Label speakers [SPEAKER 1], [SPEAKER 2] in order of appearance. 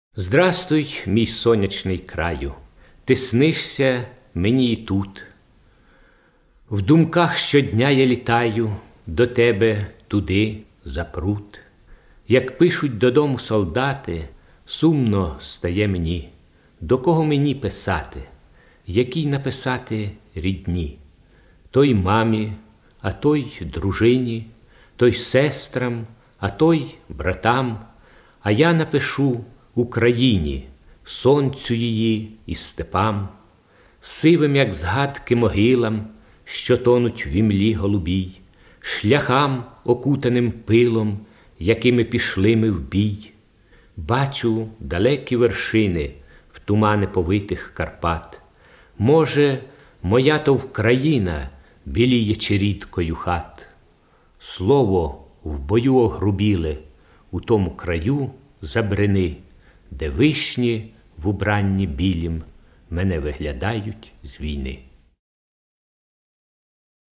[SPEAKER 1] Здрастуй, мій сонячний краю, ти снишся мені і тут. В думках щодня я літаю до тебе туди, за пруд. Як пишуть додому солдати, сумно стає мені. До кого мені писати, якій написати рідні? Той мамі, а той дружині, той сестрам, а той братам. А я напишу Україні, сонцю її і степам, сивим, як згадки, могилам, що тонуть в імлі голубій, шляхам, окутаним пилом, якими пішли ми в бій. Бачу далекі вершини в тумани повитих Карпат. Може, моя то Вкраїна біліє чирідкою хат. Слово в бою огрубіле у тому краю забрини, де вишні в убранні білім мене виглядають з війни.